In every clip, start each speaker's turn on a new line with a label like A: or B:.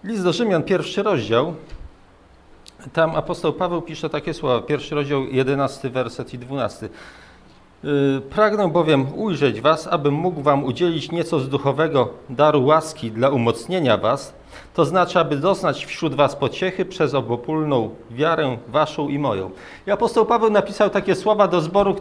A: List do Rzymian, 1 rozdział. Tam apostoł Paweł pisze takie słowa, 1 rozdział, 11 werset i 12. Pragnę bowiem ujrzeć was, abym mógł wam udzielić nieco z duchowego daru łaski dla umocnienia was, to znaczy, aby doznać wśród was pociechy przez obopólną wiarę waszą i moją. I apostoł Paweł napisał takie słowa do zboru,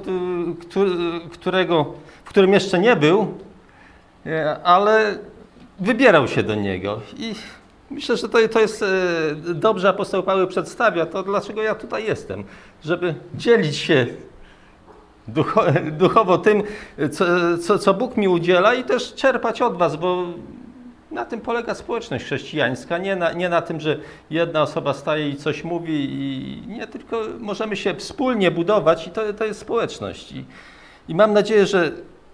A: w którym jeszcze nie był, ale wybierał się do niego. I myślę, że to jest dobrze apostoł Paweł przedstawia to, dlaczego ja tutaj jestem, żeby dzielić się duchowo tym, co Bóg mi udziela i też czerpać od was, bo na tym polega społeczność chrześcijańska, nie na tym, że jedna osoba staje i coś mówi i nie, tylko możemy się wspólnie budować i to jest społeczność. I mam nadzieję, że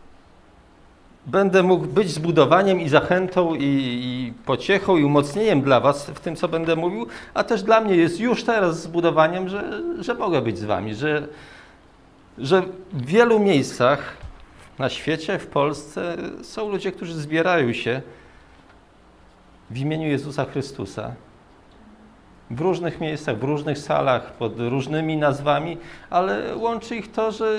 A: będę mógł być zbudowaniem i zachętą i pociechą i umocnieniem dla was w tym, co będę mówił, a też dla mnie jest już teraz zbudowaniem, że mogę być z wami, że w wielu miejscach na świecie, w Polsce są ludzie, którzy zbierają się w imieniu Jezusa Chrystusa. W różnych miejscach, w różnych salach, pod różnymi nazwami, ale łączy ich to, że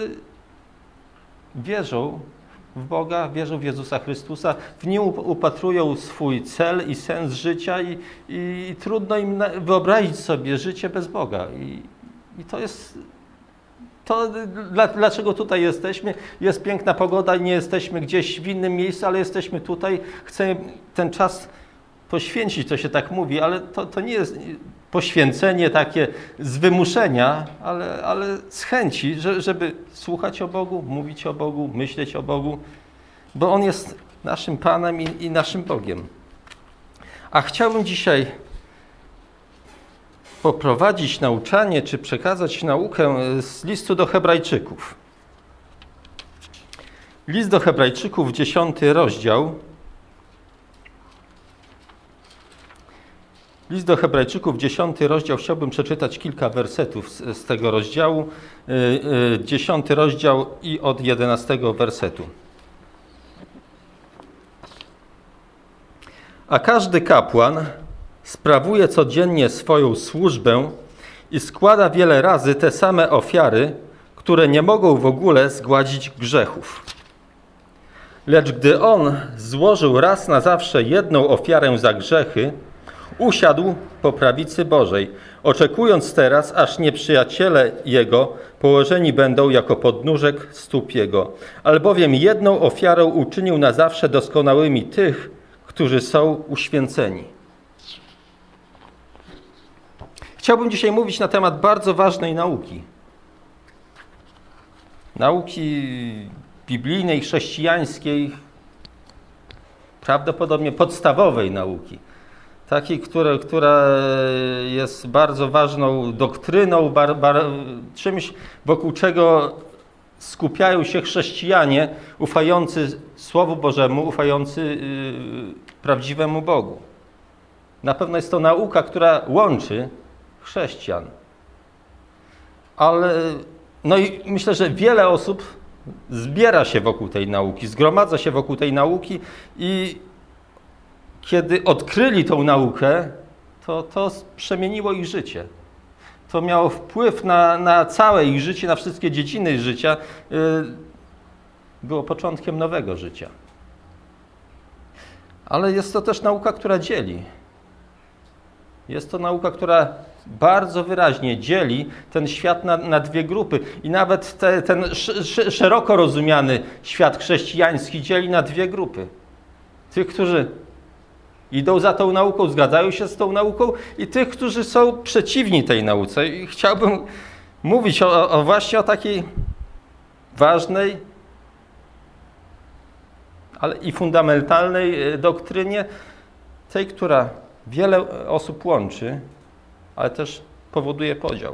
A: wierzą w Boga, wierzą w Jezusa Chrystusa, w Nim upatrują swój cel i sens życia i trudno im wyobrazić sobie życie bez Boga. I to jest to, dlaczego tutaj jesteśmy. Jest piękna pogoda i nie jesteśmy gdzieś w innym miejscu, ale jesteśmy tutaj. Chcemy ten czas poświęcić, to się tak mówi, ale to nie jest poświęcenie takie z wymuszenia, ale z chęci, żeby słuchać o Bogu, mówić o Bogu, myśleć o Bogu, bo On jest naszym Panem i naszym Bogiem. A chciałbym dzisiaj poprowadzić nauczanie, czy przekazać naukę z listu do Hebrajczyków. List do Hebrajczyków, 10 rozdział. List do Hebrajczyków, 10 rozdział. Chciałbym przeczytać kilka wersetów z tego rozdziału. 10 rozdział i od 11 wersetu. A każdy kapłan sprawuje codziennie swoją służbę i składa wiele razy te same ofiary, które nie mogą w ogóle zgładzić grzechów. Lecz gdy on złożył raz na zawsze jedną ofiarę za grzechy, usiadł po prawicy Bożej, oczekując teraz, aż nieprzyjaciele Jego położeni będą jako podnóżek stóp Jego. Albowiem jedną ofiarą uczynił na zawsze doskonałymi tych, którzy są uświęceni. Chciałbym dzisiaj mówić na temat bardzo ważnej nauki. Nauki biblijnej, chrześcijańskiej, prawdopodobnie podstawowej nauki. Takiej, która jest bardzo ważną doktryną, czymś, wokół czego skupiają się chrześcijanie ufający Słowu Bożemu, ufający prawdziwemu Bogu. Na pewno jest to nauka, która łączy chrześcijan. Ale no i myślę, że wiele osób zbiera się wokół tej nauki, zgromadza się wokół tej nauki i kiedy odkryli tą naukę, to przemieniło ich życie. To miało wpływ na całe ich życie, na wszystkie dziedziny życia. Było początkiem nowego życia. Ale jest to też nauka, która dzieli. Jest to nauka, która bardzo wyraźnie dzieli ten świat na dwie grupy. I nawet ten szeroko rozumiany świat chrześcijański dzieli na dwie grupy. Tych, którzy idą za tą nauką, zgadzają się z tą nauką i tych, którzy są przeciwni tej nauce. I chciałbym mówić właśnie o takiej ważnej, ale i fundamentalnej doktrynie, tej, która wiele osób łączy, ale też powoduje podział.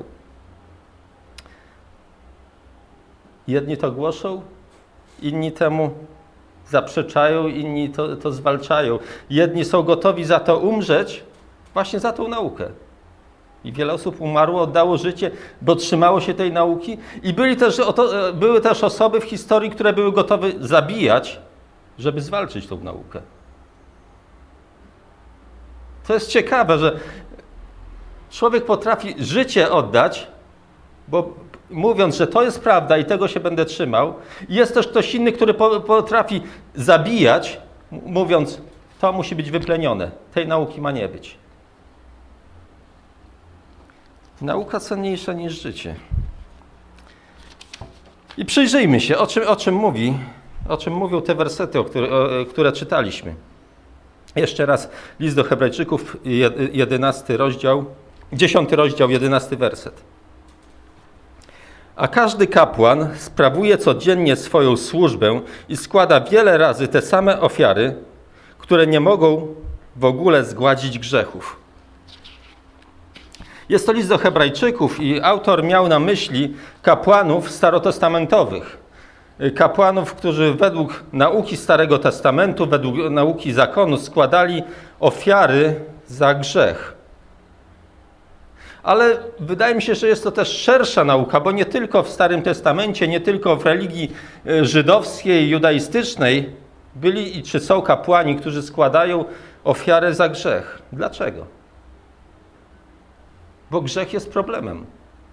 A: Jedni to głoszą, inni temu zaprzeczają, inni to zwalczają. Jedni są gotowi za to umrzeć, właśnie za tą naukę. I wiele osób umarło, oddało życie, bo trzymało się tej nauki. I były też osoby w historii, które były gotowe zabijać, żeby zwalczyć tą naukę. To jest ciekawe, że człowiek potrafi życie oddać, bo mówiąc, że to jest prawda i tego się będę trzymał. Jest też ktoś inny, który potrafi zabijać, mówiąc, to musi być wyplenione, tej nauki ma nie być. Nauka cenniejsza niż życie. I przyjrzyjmy się, o czym mówią te wersety, które czytaliśmy. Jeszcze raz list do Hebrajczyków, 11 rozdział, 10 rozdział, 11 werset. A każdy kapłan sprawuje codziennie swoją służbę i składa wiele razy te same ofiary, które nie mogą w ogóle zgładzić grzechów. Jest to list do Hebrajczyków i autor miał na myśli kapłanów starotestamentowych. Kapłanów, którzy według nauki Starego Testamentu, według nauki zakonu składali ofiary za grzech. Ale wydaje mi się, że jest to też szersza nauka, bo nie tylko w Starym Testamencie, nie tylko w religii żydowskiej, judaistycznej byli czy są kapłani, którzy składają ofiarę za grzech. Dlaczego? Bo grzech jest problemem.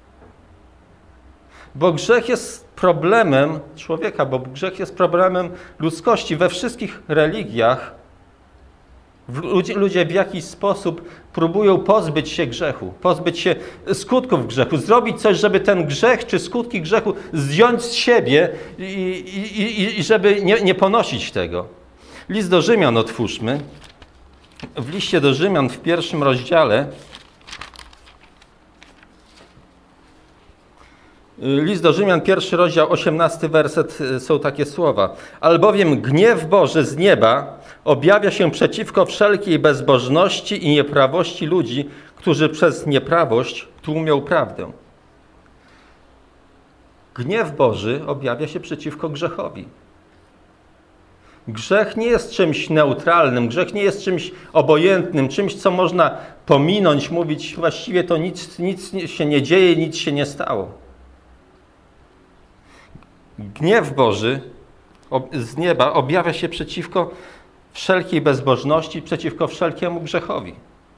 A: Bo grzech jest problemem człowieka, bo grzech jest problemem ludzkości. We wszystkich religiach ludzie w jakiś sposób próbują pozbyć się grzechu, pozbyć się skutków grzechu, zrobić coś, żeby ten grzech czy skutki grzechu zdjąć z siebie i żeby nie ponosić tego. List do Rzymian otwórzmy. W liście do Rzymian w 1 rozdziale List do Rzymian, 1 rozdział, 18 werset, są takie słowa. Albowiem gniew Boży z nieba objawia się przeciwko wszelkiej bezbożności i nieprawości ludzi, którzy przez nieprawość tłumią prawdę. Gniew Boży objawia się przeciwko grzechowi. Grzech nie jest czymś neutralnym, grzech nie jest czymś obojętnym, czymś, co można pominąć, mówić właściwie to nic się nie dzieje, nic się nie stało. Gniew Boży z nieba objawia się przeciwko wszelkiej bezbożności, przeciwko wszelkiemu grzechowi.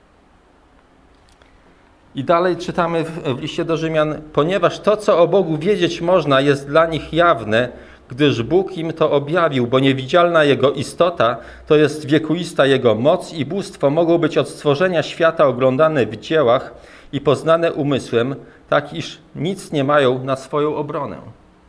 A: I dalej czytamy w liście do Rzymian, ponieważ to, co o Bogu wiedzieć można, jest dla nich jawne, gdyż Bóg im to objawił, bo niewidzialna Jego istota, to jest wiekuista Jego moc i bóstwo mogą być od stworzenia świata oglądane w dziełach i poznane umysłem, tak iż nic nie mają na swoją obronę.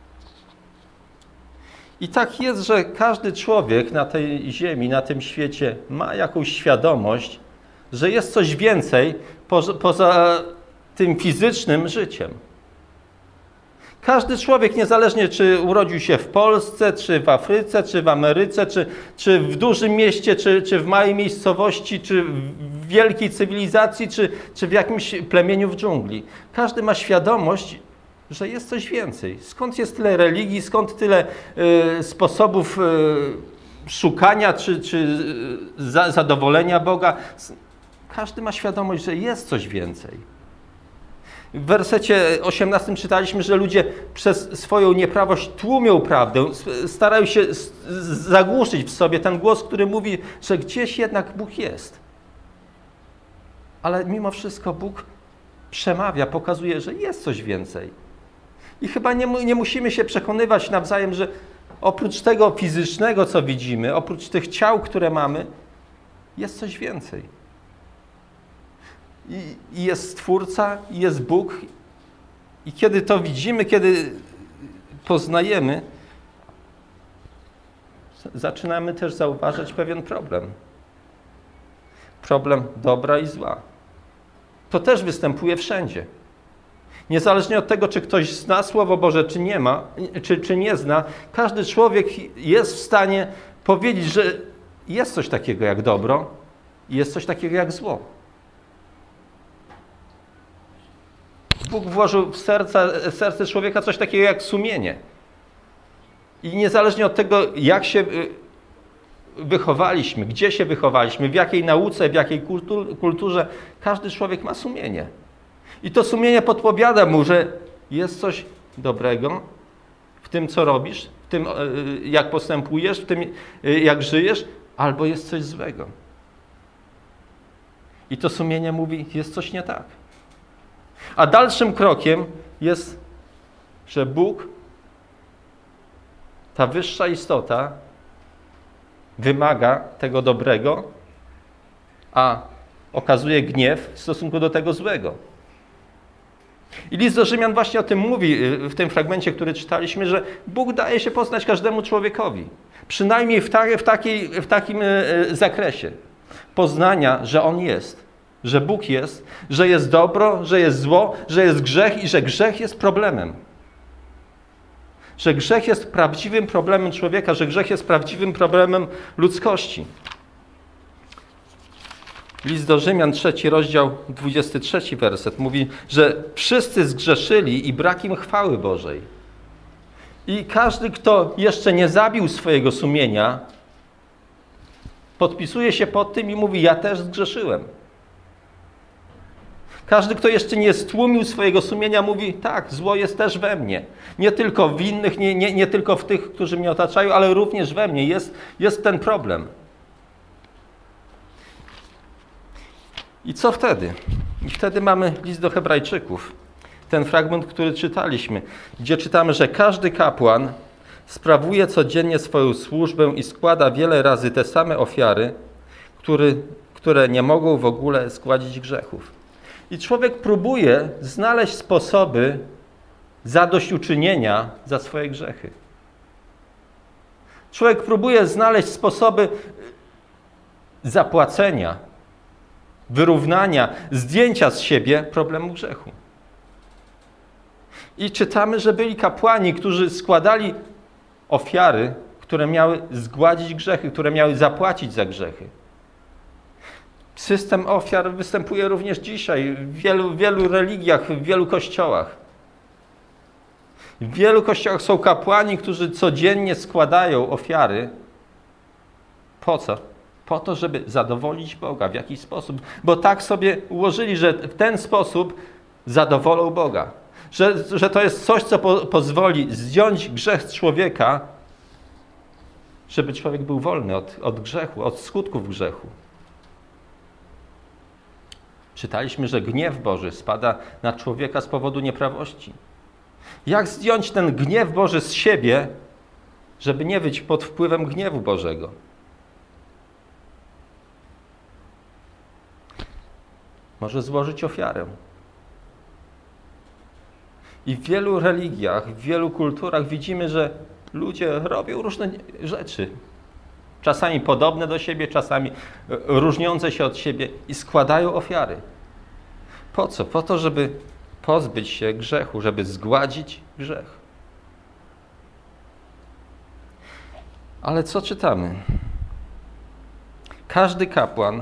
A: I tak jest, że każdy człowiek na tej ziemi, na tym świecie ma jakąś świadomość, że jest coś więcej poza tym fizycznym życiem. Każdy człowiek, niezależnie czy urodził się w Polsce, czy w Afryce, czy w Ameryce, czy w dużym mieście, czy w małej miejscowości, czy w wielkiej cywilizacji, czy w jakimś plemieniu w dżungli. Każdy ma świadomość, że jest coś więcej. Skąd jest tyle religii, skąd tyle sposobów szukania czy zadowolenia Boga? Każdy ma świadomość, że jest coś więcej. W wersecie 18 czytaliśmy, że ludzie przez swoją nieprawość tłumią prawdę, starają się zagłuszyć w sobie ten głos, który mówi, że gdzieś jednak Bóg jest. Ale mimo wszystko Bóg przemawia, pokazuje, że jest coś więcej. I chyba nie musimy się przekonywać nawzajem, że oprócz tego fizycznego, co widzimy, oprócz tych ciał, które mamy, jest coś więcej. I jest Stwórca, i jest Bóg. I kiedy to widzimy, kiedy poznajemy, zaczynamy też zauważać pewien problem. Problem dobra i zła. To też występuje wszędzie. Niezależnie od tego, czy ktoś zna Słowo Boże, czy nie ma, czy nie zna, każdy człowiek jest w stanie powiedzieć, że jest coś takiego jak dobro i jest coś takiego jak zło. Bóg włożył w serce człowieka coś takiego jak sumienie. I niezależnie od tego, jak się wychowaliśmy, gdzie się wychowaliśmy, w jakiej nauce, w jakiej kulturze, każdy człowiek ma sumienie. I to sumienie podpowiada mu, że jest coś dobrego w tym, co robisz, w tym, jak postępujesz, w tym, jak żyjesz, albo jest coś złego. I to sumienie mówi, jest coś nie tak. A dalszym krokiem jest, że Bóg, ta wyższa istota, wymaga tego dobrego, a okazuje gniew w stosunku do tego złego. I list do Rzymian właśnie o tym mówi w tym fragmencie, który czytaliśmy, że Bóg daje się poznać każdemu człowiekowi. Przynajmniej w takim zakresie poznania, że On jest, że Bóg jest, że jest dobro, że jest zło, że jest grzech i że grzech jest problemem. Że grzech jest prawdziwym problemem człowieka, że grzech jest prawdziwym problemem ludzkości. List do Rzymian, 3 rozdział, 23 werset mówi, że wszyscy zgrzeszyli i brak im chwały Bożej. I każdy, kto jeszcze nie zabił swojego sumienia, podpisuje się pod tym i mówi, ja też zgrzeszyłem. Każdy, kto jeszcze nie stłumił swojego sumienia, mówi, tak, zło jest też we mnie. Nie tylko w innych, nie tylko w tych, którzy mnie otaczają, ale również we mnie jest ten problem. I co wtedy? I wtedy mamy list do Hebrajczyków. Ten fragment, który czytaliśmy, gdzie czytamy, że każdy kapłan sprawuje codziennie swoją służbę i składa wiele razy te same ofiary, które nie mogą w ogóle zgładzić grzechów. I człowiek próbuje znaleźć sposoby zadośćuczynienia za swoje grzechy. Człowiek próbuje znaleźć sposoby zapłacenia, wyrównania, zdjęcia z siebie problemu grzechu. I czytamy, że byli kapłani, którzy składali ofiary, które miały zgładzić grzechy, które miały zapłacić za grzechy. System ofiar występuje również dzisiaj w wielu religiach, w wielu kościołach. W wielu kościołach są kapłani, którzy codziennie składają ofiary. Po co? Po to, żeby zadowolić Boga w jakiś sposób. Bo tak sobie ułożyli, że w ten sposób zadowolą Boga. Że to jest coś, co pozwoli zdjąć grzech z człowieka, żeby człowiek był wolny od grzechu, od skutków grzechu. Czytaliśmy, że gniew Boży spada na człowieka z powodu nieprawości. Jak zdjąć ten gniew Boży z siebie, żeby nie być pod wpływem gniewu Bożego? Może złożyć ofiarę. I w wielu religiach, w wielu kulturach widzimy, że ludzie robią różne rzeczy. Czasami podobne do siebie, czasami różniące się od siebie i składają ofiary. Po co? Po to, żeby pozbyć się grzechu, żeby zgładzić grzech. Ale co czytamy? Każdy kapłan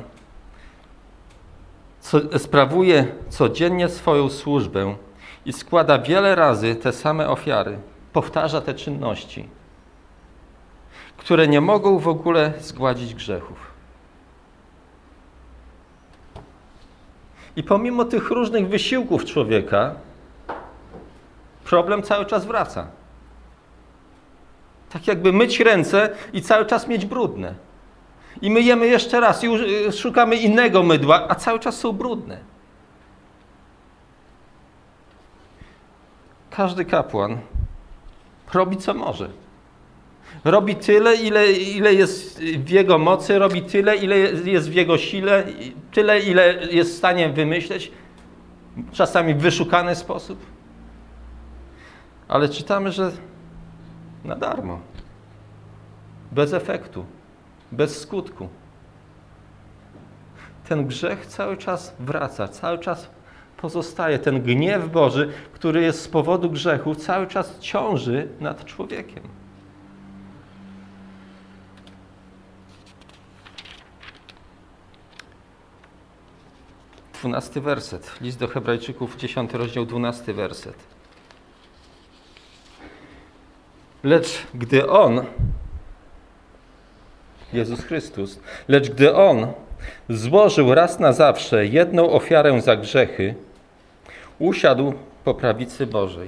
A: sprawuje codziennie swoją służbę i składa wiele razy te same ofiary. Powtarza te czynności, które nie mogą w ogóle zgładzić grzechów. I pomimo tych różnych wysiłków człowieka, problem cały czas wraca. Tak jakby myć ręce i cały czas mieć brudne. I myjemy jeszcze raz i szukamy innego mydła, a cały czas są brudne. Każdy kapłan robi co może. Robi tyle, ile jest w jego mocy, robi tyle, ile jest w jego sile, tyle, ile jest w stanie wymyśleć, czasami w wyszukany sposób. Ale czytamy, że na darmo, bez efektu, bez skutku. Ten grzech cały czas wraca, cały czas pozostaje. Ten gniew Boży, który jest z powodu grzechu, cały czas ciąży nad człowiekiem. Dwunasty werset. List do Hebrajczyków, 10 rozdział, 12 werset. Lecz gdy On, Jezus Chrystus, lecz gdy On złożył raz na zawsze jedną ofiarę za grzechy, usiadł po prawicy Bożej.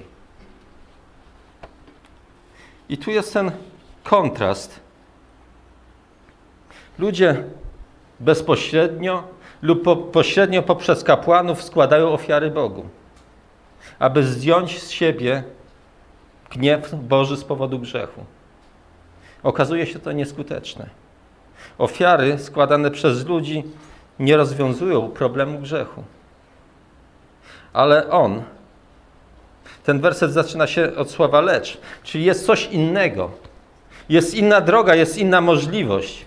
A: I tu jest ten kontrast. Ludzie bezpośrednio, lub pośrednio poprzez kapłanów składają ofiary Bogu, aby zdjąć z siebie gniew Boży z powodu grzechu. Okazuje się to nieskuteczne. Ofiary składane przez ludzi nie rozwiązują problemu grzechu. Ale ten werset zaczyna się od słowa lecz, czyli jest coś innego. Jest inna droga, jest inna możliwość.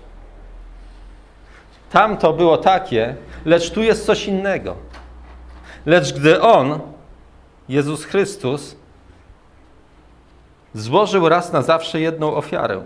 A: Tamto było takie, lecz tu jest coś innego. Lecz gdy Jezus Chrystus, złożył raz na zawsze jedną ofiarę.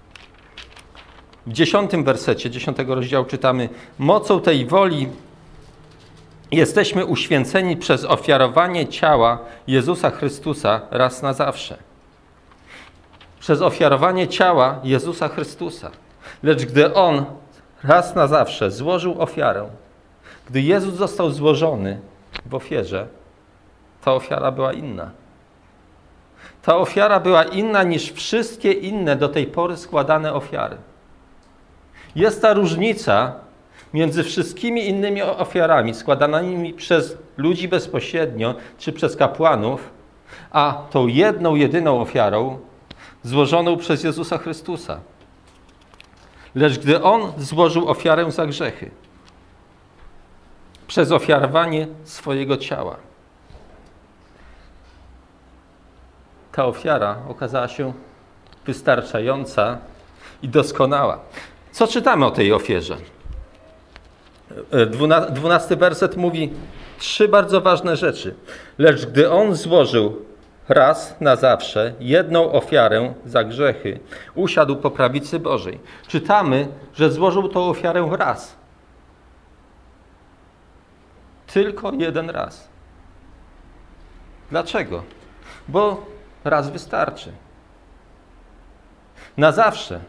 A: W 10 wersecie 10 rozdziału czytamy: mocą tej woli jesteśmy uświęceni przez ofiarowanie ciała Jezusa Chrystusa raz na zawsze. Przez ofiarowanie ciała Jezusa Chrystusa. Lecz gdy raz na zawsze złożył ofiarę, gdy Jezus został złożony w ofierze, ta ofiara była inna. Ta ofiara była inna niż wszystkie inne do tej pory składane ofiary. Jest ta różnica między wszystkimi innymi ofiarami składanymi przez ludzi bezpośrednio czy przez kapłanów, a tą jedną, jedyną ofiarą złożoną przez Jezusa Chrystusa. Lecz gdy złożył ofiarę za grzechy, przez ofiarowanie swojego ciała, ta ofiara okazała się wystarczająca i doskonała. Co czytamy o tej ofierze? 12 werset mówi 3 bardzo ważne rzeczy. Lecz gdy złożył raz na zawsze jedną ofiarę za grzechy, usiadł po prawicy Bożej. Czytamy, że złożył tą ofiarę raz. Tylko jeden raz. Dlaczego? Bo raz wystarczy. Na zawsze.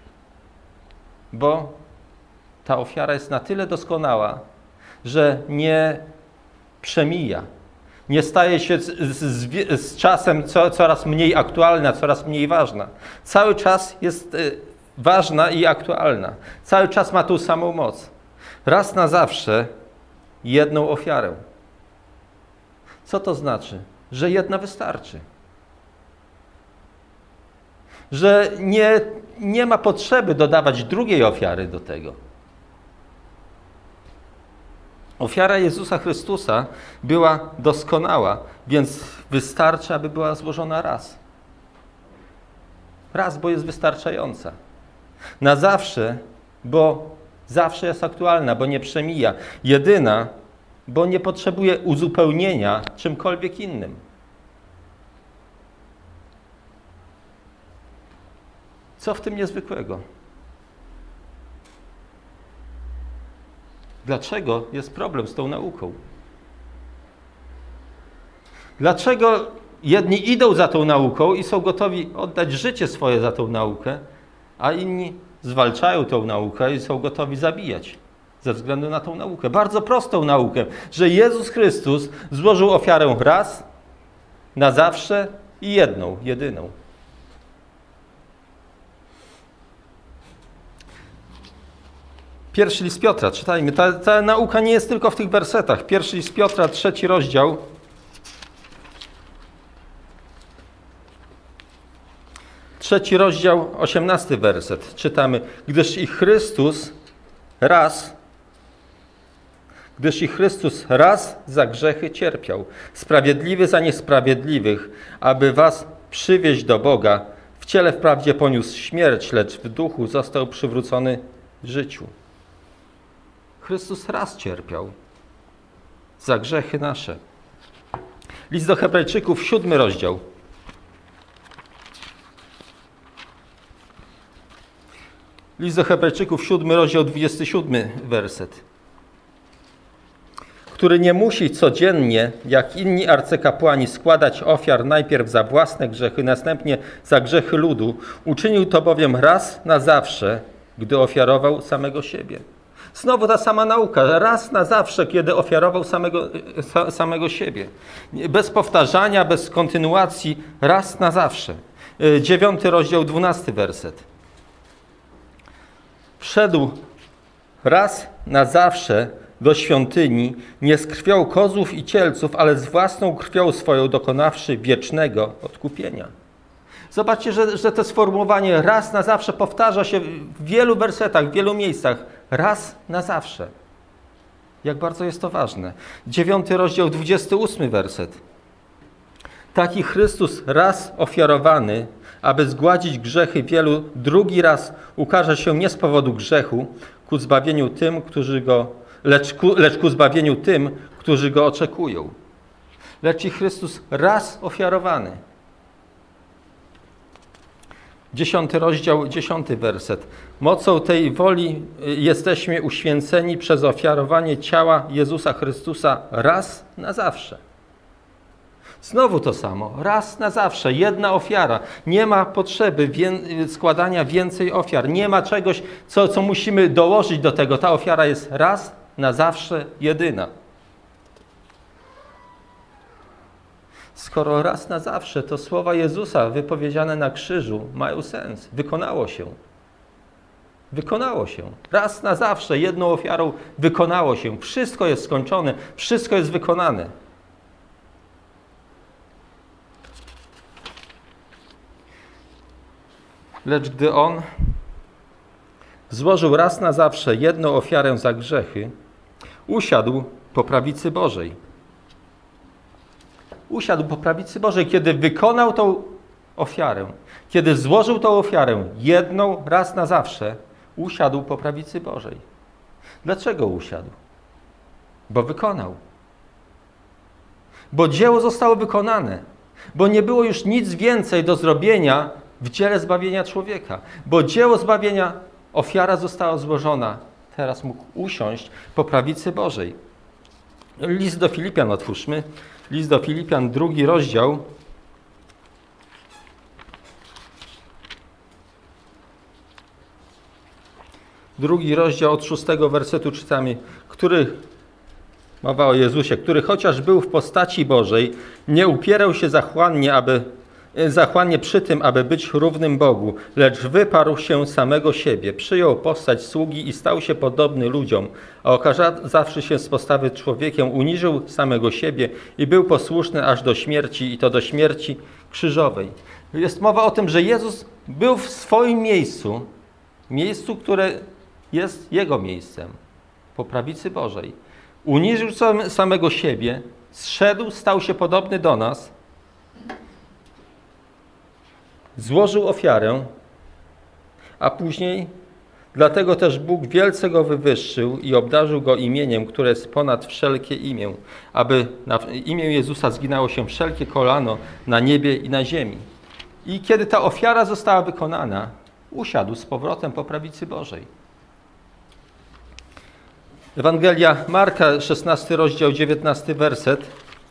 A: Bo ta ofiara jest na tyle doskonała, że nie przemija. Nie staje się z czasem coraz mniej aktualna, coraz mniej ważna. Cały czas jest ważna i aktualna. Cały czas ma tą samą moc. Raz na zawsze jedną ofiarę. Co to znaczy? Że jedna wystarczy. Że nie ma potrzeby dodawać drugiej ofiary do tego. Ofiara Jezusa Chrystusa była doskonała, więc wystarczy, aby była złożona raz. Raz, bo jest wystarczająca. Na zawsze, bo zawsze jest aktualna, bo nie przemija. Jedyna, bo nie potrzebuje uzupełnienia czymkolwiek innym. Co w tym niezwykłego? Dlaczego jest problem z tą nauką? Dlaczego jedni idą za tą nauką i są gotowi oddać życie swoje za tą naukę, a inni zwalczają tą naukę i są gotowi zabijać ze względu na tą naukę? Bardzo prostą naukę, że Jezus Chrystus złożył ofiarę raz, na zawsze i jedną, jedyną. Pierwszy list Piotra, czytajmy. Ta nauka nie jest tylko w tych wersetach. Pierwszy list Piotra, 3 rozdział. 3 rozdział, 18 werset. Czytamy. Gdyż i Chrystus raz za grzechy cierpiał, sprawiedliwy za niesprawiedliwych, aby was przywieźć do Boga. W ciele wprawdzie poniósł śmierć, lecz w duchu został przywrócony życiu. Chrystus raz cierpiał za grzechy nasze. List do Hebrajczyków, 7 rozdział. List do Hebrajczyków, 7 rozdział, 27 werset. Który nie musi codziennie, jak inni arcykapłani, składać ofiar najpierw za własne grzechy, następnie za grzechy ludu. Uczynił to bowiem raz na zawsze, gdy ofiarował samego siebie. Znowu ta sama nauka, raz na zawsze, kiedy ofiarował samego siebie. Bez powtarzania, bez kontynuacji, raz na zawsze. 9 rozdział, 12 werset. Wszedł raz na zawsze do świątyni, nie z krwią kozłów i cielców, ale z własną krwią swoją dokonawszy wiecznego odkupienia. Zobaczcie, że to sformułowanie raz na zawsze powtarza się w wielu wersetach, w wielu miejscach. Raz na zawsze. Jak bardzo jest to ważne. 9 rozdział, 28 werset. Taki Chrystus raz ofiarowany, aby zgładzić grzechy wielu, drugi raz ukaże się nie z powodu grzechu, ku zbawieniu tym, lecz ku zbawieniu tym, którzy go oczekują. Lecz i Chrystus raz ofiarowany. 10 rozdział, 10 werset. Mocą tej woli jesteśmy uświęceni przez ofiarowanie ciała Jezusa Chrystusa raz na zawsze. Znowu to samo, raz na zawsze, jedna ofiara. Nie ma potrzeby składania więcej ofiar. Nie ma czegoś, co musimy dołożyć do tego. Ta ofiara jest raz na zawsze jedyna. Skoro raz na zawsze, to słowa Jezusa wypowiedziane na krzyżu mają sens. Wykonało się. Wykonało się. Raz na zawsze, jedną ofiarą wykonało się. Wszystko jest skończone, wszystko jest wykonane. Lecz gdy On złożył raz na zawsze jedną ofiarę za grzechy, usiadł po prawicy Bożej. Usiadł po prawicy Bożej, kiedy wykonał tą ofiarę, kiedy złożył tą ofiarę jedną raz na zawsze, usiadł po prawicy Bożej. Dlaczego usiadł? Bo wykonał. Bo dzieło zostało wykonane. Bo nie było już nic więcej do zrobienia w dziele zbawienia człowieka. Bo dzieło zbawienia, ofiara została złożona. Teraz mógł usiąść po prawicy Bożej. List do Filipian otwórzmy. List do Filipian, 2 rozdział. Drugi rozdział od 6 wersetu czytamy, mowa o Jezusie, który chociaż był w postaci Bożej, nie upierał się zachłannie przy tym, aby być równym Bogu, lecz wyparł się samego siebie, przyjął postać sługi i stał się podobny ludziom, a okazawszy się z postawy człowiekiem, uniżył samego siebie i był posłuszny aż do śmierci, i to do śmierci krzyżowej. Jest mowa o tym, że Jezus był w swoim miejscu, które jest Jego miejscem, po prawicy Bożej. Uniżył samego siebie, zszedł, stał się podobny do nas, złożył ofiarę, a później dlatego też Bóg wielce go wywyższył i obdarzył go imieniem, które jest ponad wszelkie imię, aby na imię Jezusa zginało się wszelkie kolano na niebie i na ziemi. I kiedy ta ofiara została wykonana, usiadł z powrotem po prawicy Bożej. Ewangelia Marka, 16 rozdział, 19 werset.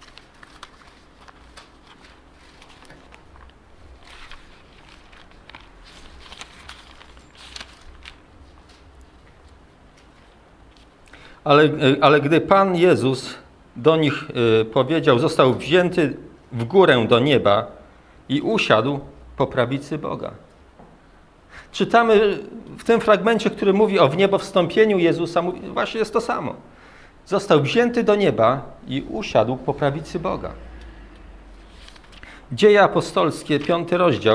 A: Ale gdy Pan Jezus do nich powiedział, został wzięty w górę do nieba i usiadł po prawicy Boga. Czytamy w tym fragmencie, który mówi o wniebowstąpieniu Jezusa, właśnie jest to samo. Został wzięty do nieba i usiadł po prawicy Boga. Dzieje apostolskie, 5 rozdział.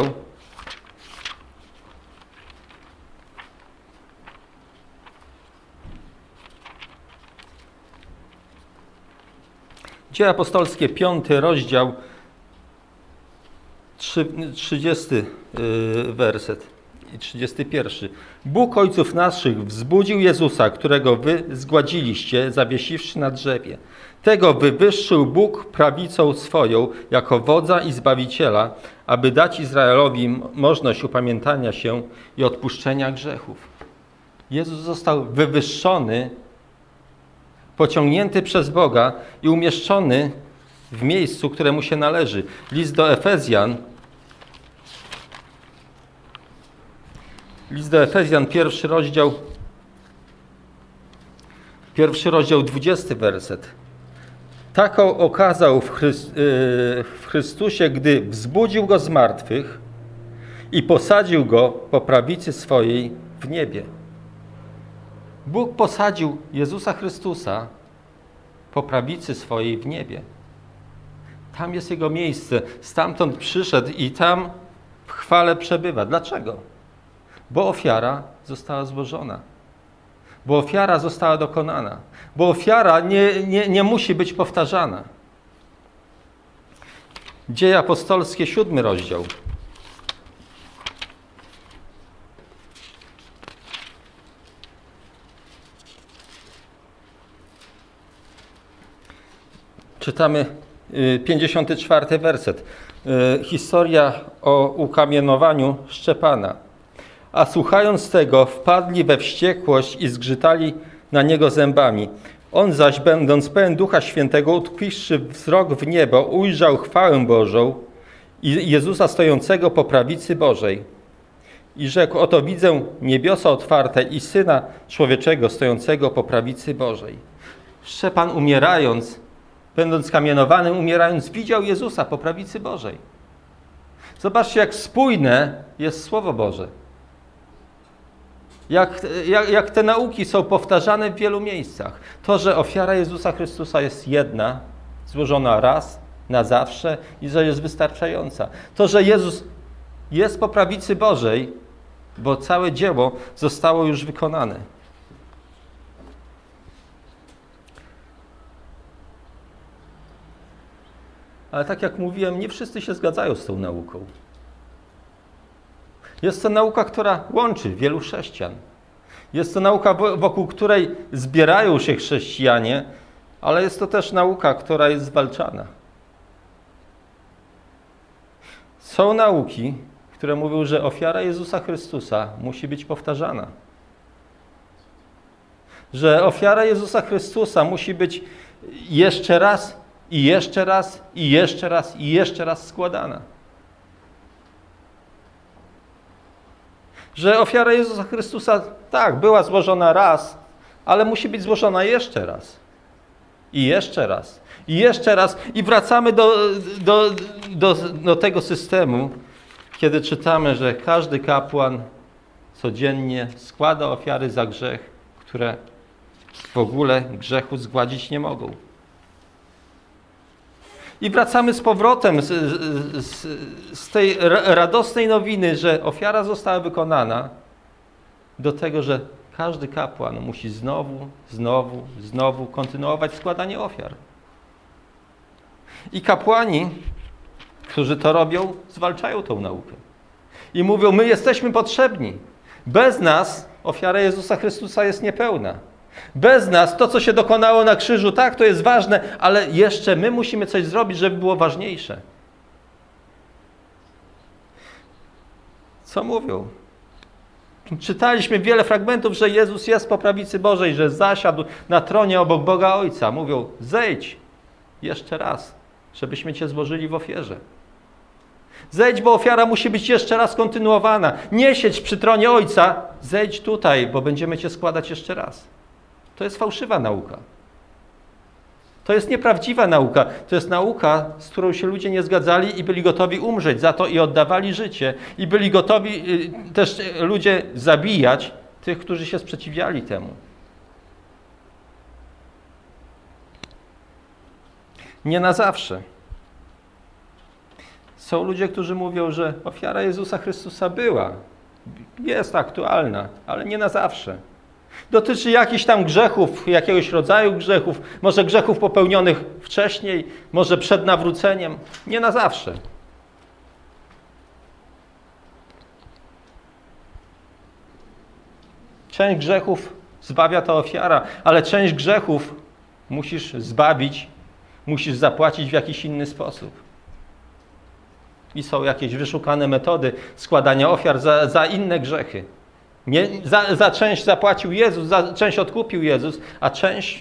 A: Dzieje apostolskie, 5 rozdział, 30 werset i 31. Bóg ojców naszych wzbudził Jezusa, którego wy zgładziliście, zawiesiwszy na drzewie. Tego wywyższył Bóg prawicą swoją jako wodza i zbawiciela, aby dać Izraelowi możność upamiętania się i odpuszczenia grzechów. Jezus został wywyższony, pociągnięty przez Boga i umieszczony w miejscu, które mu się należy. List do Efezjan, 1 rozdział, 20 werset. Taką okazał w Chrystusie, gdy wzbudził go z martwych i posadził go po prawicy swojej w niebie. Bóg posadził Jezusa Chrystusa po prawicy swojej w niebie. Tam jest Jego miejsce. Stamtąd przyszedł i tam w chwale przebywa. Dlaczego? Bo ofiara została złożona. Bo ofiara została dokonana. Bo ofiara nie musi być powtarzana. Dzieje apostolskie, 7 rozdział. Czytamy 54 werset. Historia o ukamienowaniu Szczepana. A słuchając tego, wpadli we wściekłość i zgrzytali na niego zębami. On zaś, będąc pełen Ducha Świętego, utkwiwszy wzrok w niebo, ujrzał chwałę Bożą i Jezusa stojącego po prawicy Bożej. I rzekł, oto widzę niebiosa otwarte i Syna Człowieczego stojącego po prawicy Bożej. Szczepan umierając, będąc kamienowanym, umierając, widział Jezusa po prawicy Bożej. Zobaczcie, jak spójne jest Słowo Boże. Jak te nauki są powtarzane w wielu miejscach. To, że ofiara Jezusa Chrystusa jest jedna, złożona raz, na zawsze i że jest wystarczająca. To, że Jezus jest po prawicy Bożej, bo całe dzieło zostało już wykonane. Ale tak jak mówiłem, nie wszyscy się zgadzają z tą nauką. Jest to nauka, która łączy wielu chrześcijan. Jest to nauka, wokół której zbierają się chrześcijanie, ale jest to też nauka, która jest zwalczana. Są nauki, które mówią, że ofiara Jezusa Chrystusa musi być powtarzana. Że ofiara Jezusa Chrystusa musi być jeszcze raz i jeszcze raz i jeszcze raz i jeszcze raz składana. Że ofiara Jezusa Chrystusa, tak, była złożona raz, ale musi być złożona jeszcze raz. I jeszcze raz. I jeszcze raz. I wracamy do tego systemu, kiedy czytamy, że każdy kapłan codziennie składa ofiary za grzech, które w ogóle grzechu zgładzić nie mogą. I wracamy z powrotem z tej radosnej nowiny, że ofiara została wykonana, do tego, że każdy kapłan musi znowu kontynuować składanie ofiar. I kapłani, którzy to robią, zwalczają tą naukę. I mówią, my jesteśmy potrzebni. Bez nas ofiara Jezusa Chrystusa jest niepełna. Bez nas to, co się dokonało na krzyżu, tak, to jest ważne, ale jeszcze my musimy coś zrobić, żeby było ważniejsze. Co mówią? Czytaliśmy wiele fragmentów, że Jezus jest po prawicy Bożej, że zasiadł na tronie obok Boga Ojca. Mówią, zejdź jeszcze raz, żebyśmy Cię złożyli w ofierze. Zejdź, bo ofiara musi być jeszcze raz kontynuowana. Nie siedź przy tronie Ojca, zejdź tutaj, bo będziemy Cię składać jeszcze raz. To jest fałszywa nauka. To jest nieprawdziwa nauka. To jest nauka, z którą się ludzie nie zgadzali i byli gotowi umrzeć za to i oddawali życie. I byli gotowi też ludzie zabijać tych, którzy się sprzeciwiali temu. Nie na zawsze. Są ludzie, którzy mówią, że ofiara Jezusa Chrystusa jest aktualna, ale nie na zawsze. Dotyczy jakichś tam grzechów, jakiegoś rodzaju grzechów, może grzechów popełnionych wcześniej, może przed nawróceniem. Nie na zawsze. Część grzechów zbawia ta ofiara, ale część grzechów musisz zbawić, musisz zapłacić w jakiś inny sposób. I są jakieś wyszukane metody składania ofiar za inne grzechy. Nie, za część zapłacił Jezus, za część odkupił Jezus, a część...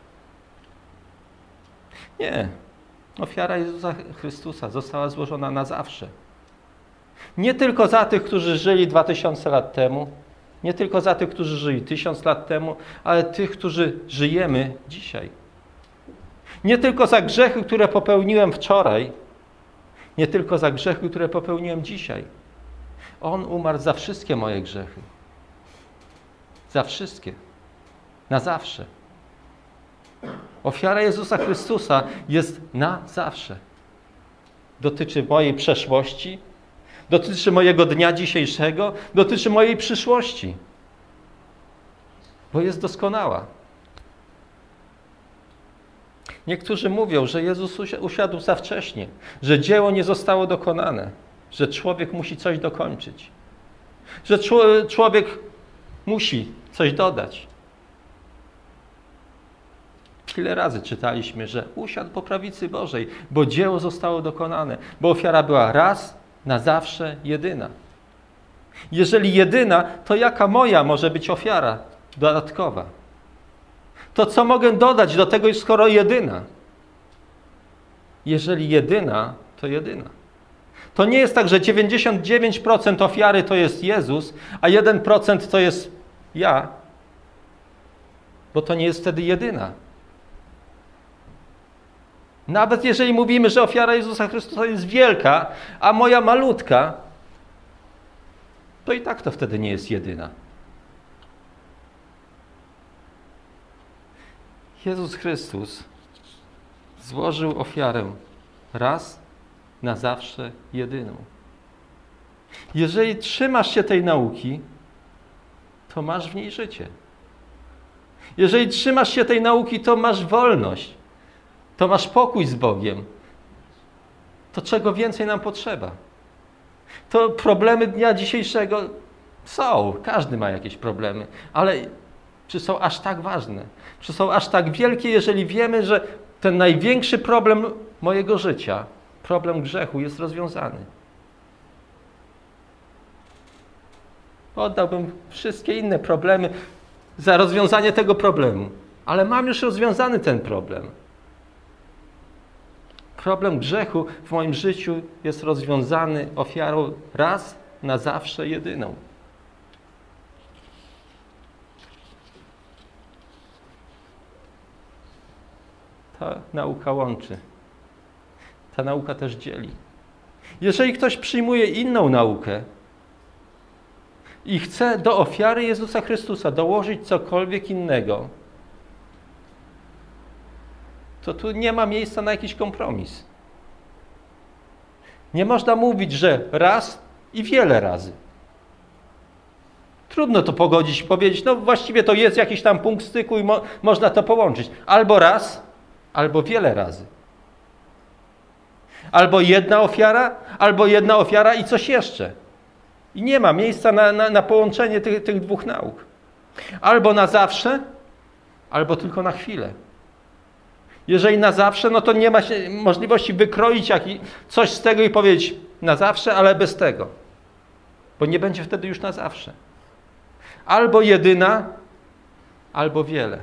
A: Nie. Ofiara Jezusa Chrystusa została złożona na zawsze. Nie tylko za tych, którzy żyli 2000 lat temu, nie tylko za tych, którzy żyli 1000 lat temu, ale tych, którzy żyjemy dzisiaj. Nie tylko za grzechy, które popełniłem wczoraj, nie tylko za grzechy, które popełniłem dzisiaj. On umarł za wszystkie moje grzechy. Za wszystkie. Na zawsze. Ofiara Jezusa Chrystusa jest na zawsze. Dotyczy mojej przeszłości, dotyczy mojego dnia dzisiejszego, dotyczy mojej przyszłości. Bo jest doskonała. Niektórzy mówią, że Jezus usiadł za wcześnie, że dzieło nie zostało dokonane, że człowiek musi coś dokończyć, że człowiek musi coś dodać. Ile razy czytaliśmy, że usiadł po prawicy Bożej, bo dzieło zostało dokonane, bo ofiara była raz, na zawsze, jedyna. Jeżeli jedyna, to jaka moja może być ofiara dodatkowa? To co mogę dodać do tego, skoro jedyna? Jeżeli jedyna, to jedyna. To nie jest tak, że 99% ofiary to jest Jezus, a 1% to jest ja, bo to nie jest wtedy jedyna. Nawet jeżeli mówimy, że ofiara Jezusa Chrystusa jest wielka, a moja malutka, to i tak to wtedy nie jest jedyna. Jezus Chrystus złożył ofiarę raz na zawsze jedyną. Jeżeli trzymasz się tej nauki, to masz w niej życie. Jeżeli trzymasz się tej nauki, to masz wolność. To masz pokój z Bogiem. To czego więcej nam potrzeba? To problemy dnia dzisiejszego są. Każdy ma jakieś problemy. Ale czy są aż tak ważne? Czy są aż tak wielkie, jeżeli wiemy, że ten największy problem mojego życia, problem grzechu, jest rozwiązany? Oddałbym wszystkie inne problemy za rozwiązanie tego problemu. Ale mam już rozwiązany ten problem. Problem grzechu w moim życiu jest rozwiązany ofiarą raz na zawsze jedyną. Ta nauka łączy. Ta nauka też dzieli. Jeżeli ktoś przyjmuje inną naukę i chce do ofiary Jezusa Chrystusa dołożyć cokolwiek innego, to tu nie ma miejsca na jakiś kompromis. Nie można mówić, że raz i wiele razy. Trudno to pogodzić i powiedzieć, no właściwie to jest jakiś tam punkt styku i można to połączyć. Albo raz, albo wiele razy. Albo jedna ofiara i coś jeszcze. I nie ma miejsca na połączenie tych dwóch nauk. Albo na zawsze, albo tylko na chwilę. Jeżeli na zawsze, no to nie ma możliwości wykroić coś z tego i powiedzieć na zawsze, ale bez tego. Bo nie będzie wtedy już na zawsze. Albo jedyna, albo wiele.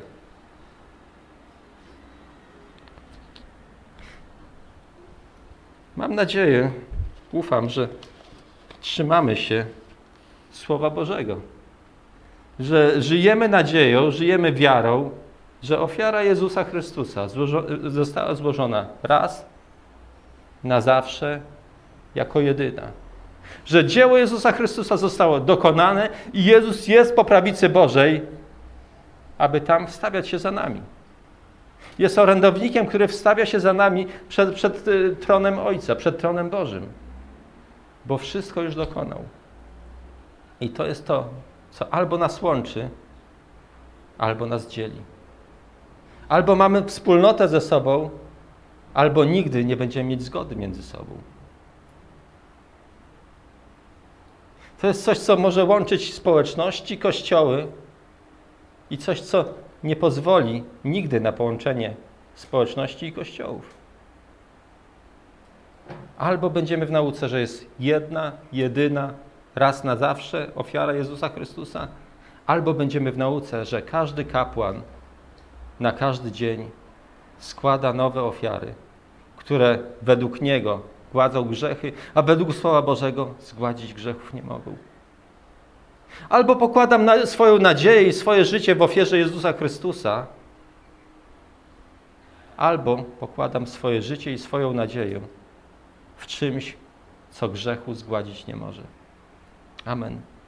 A: Mam nadzieję, ufam, że trzymamy się Słowa Bożego. Że żyjemy nadzieją, żyjemy wiarą, że ofiara Jezusa Chrystusa została złożona raz, na zawsze, jako jedyna. Że dzieło Jezusa Chrystusa zostało dokonane i Jezus jest po prawicy Bożej, aby tam wstawiać się za nami. Jest orędownikiem, który wstawia się za nami przed tronem Ojca, przed tronem Bożym. Bo wszystko już dokonał. I to jest to, co albo nas łączy, albo nas dzieli. Albo mamy wspólnotę ze sobą, albo nigdy nie będziemy mieć zgody między sobą. To jest coś, co może łączyć społeczności, kościoły i coś, co nie pozwoli nigdy na połączenie społeczności i kościołów. Albo będziemy w nauce, że jest jedna, jedyna, raz na zawsze ofiara Jezusa Chrystusa, albo będziemy w nauce, że każdy kapłan na każdy dzień składa nowe ofiary, które według Niego gładzą grzechy, a według Słowa Bożego zgładzić grzechów nie mogą. Albo pokładam swoją nadzieję i swoje życie w ofierze Jezusa Chrystusa, albo pokładam swoje życie i swoją nadzieję w czymś, co grzechu zgładzić nie może. Amen.